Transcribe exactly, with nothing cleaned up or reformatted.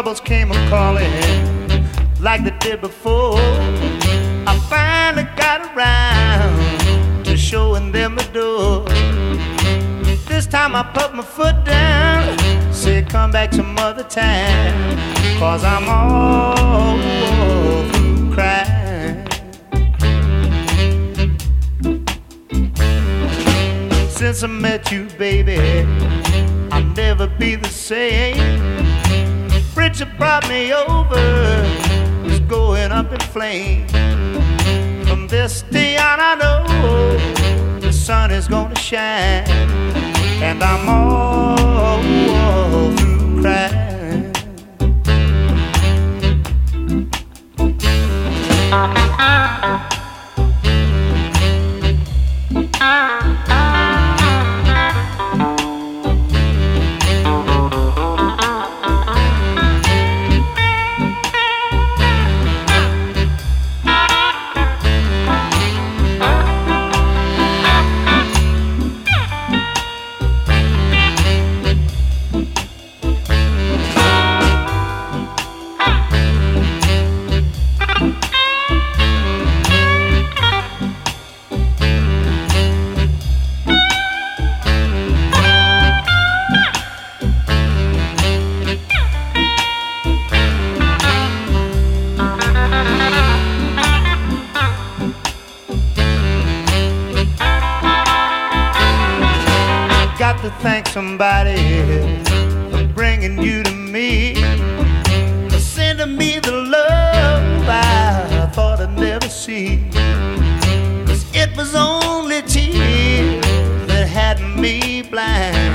troubles came a-calling like they did before, I finally got around to showing them the door. This time I put my foot down, said come back some other time, cause I'm all through crying. Since I met you, baby, I'll never be the same. Bridge that brought me over is going up in flames. From this day on I know the sun is gonna shine, and I'm all, all through crying. To thank somebody for bringing you to me, for sending me the love I thought I'd never see. Cause it was only tears that had me blind.